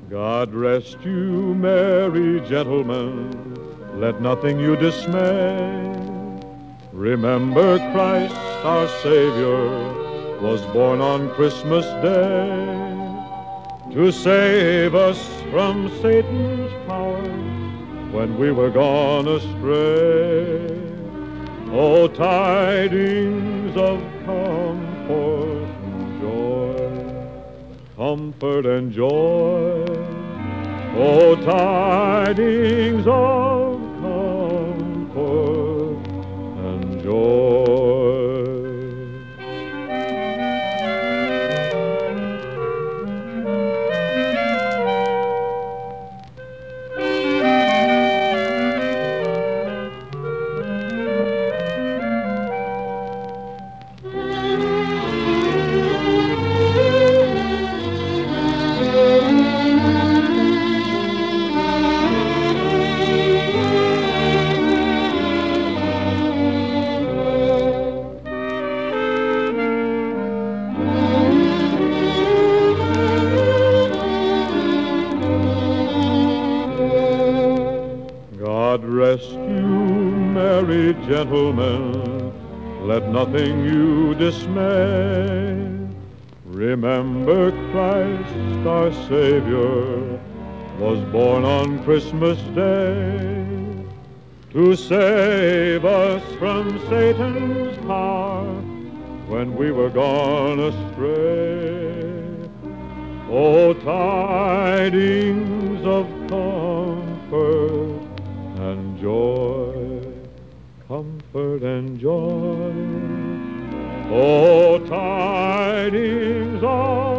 God rest you, merry gentlemen, let nothing you dismay. Remember Christ our Savior was born on Christmas Day to save us from Satan's power when we were gone astray. Oh, tidings of comfort and joy, comfort and joy. Oh, tidings of comfort and joy. God rest you, merry gentlemen, let nothing you dismay. Remember Christ our Savior was born on Christmas Day to save us from Satan's power when we were gone astray. Oh, tidings of comfort and joy, comfort and joy. Oh, tidings of